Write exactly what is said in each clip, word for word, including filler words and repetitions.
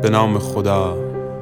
به نام خدا.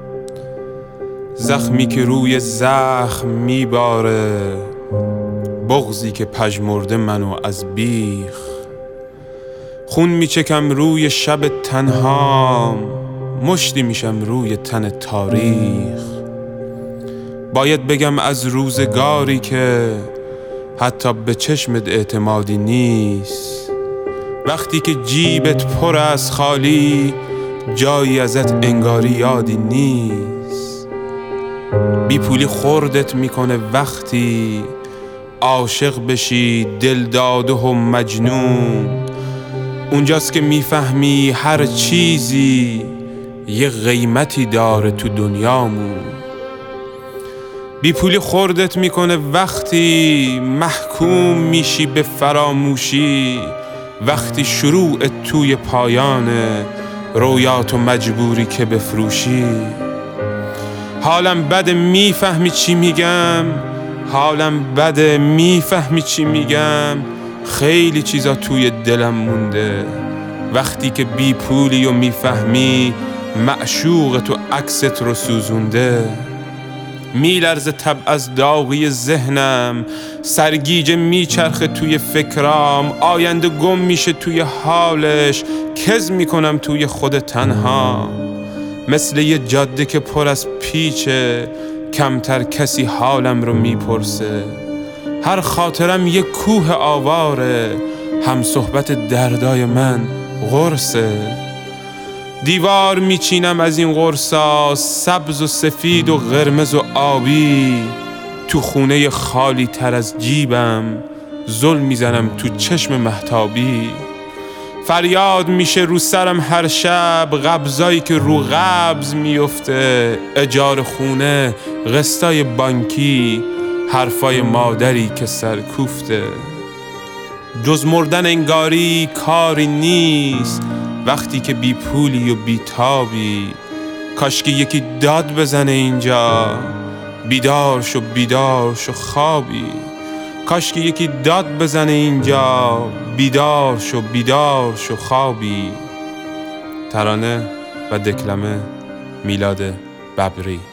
زخمی که روی زخم میباره، بغضی که پژمرده منو از بیخ. خون میچکم روی شب تنهام، مشتی میشم روی تن تاریخ. باید بگم از روزگاری که حتی به چشمت اعتمادی نیست. وقتی که جیبت پر از خالی، جایی ازت انگاری یادی نیست. بی پولی خوردت میکنه وقتی عاشق بشی دلداده و مجنون. اونجاست که میفهمی هر چیزی یه قیمتی داره تو دنیامون. بی پولی خوردت میکنه وقتی محکوم میشی به فراموشی. وقتی شروع توی پایانه، رویاتو مجبوری که بفروشی. حالم بده میفهمی چی میگم، حالم بده میفهمی چی میگم. خیلی چیزا توی دلم مونده. وقتی که بی پولی و میفهمی معشوق تو عکست رو سوزونده. میلرزه تب از داغی ذهنم، سرگیجه میچرخه توی فکرام. آینده گم میشه توی حالش، کز میکنم توی خود تنها. مثل یه جاده که پر از پیچه، کمتر کسی حالم رو میپرسه. هر خاطرم یه کوه آواره، هم صحبت دردای من قرصه. دیوار میچینم از این قرصا، سبز و سفید و قرمز و آبی. تو خونه خالی تر از جیبم، زل میزنم تو چشم مهتابی. فریاد میشه رو سرم هر شب، قبضایی که رو قبض میفته. اجاره خونه، قسطای بانکی، حرفای مادری که سرکوفته. جز مردن انگاری کاری نیست، وقتی که بی پولی و بی تابی. کاش که یکی داد بزنه اینجا، بیدار شو بیدار شو خوابی. کاش که یکی داد بزنه اینجا، بیدار شو بیدار شو خوابی. ترانه و دکلمه میلاد ببری.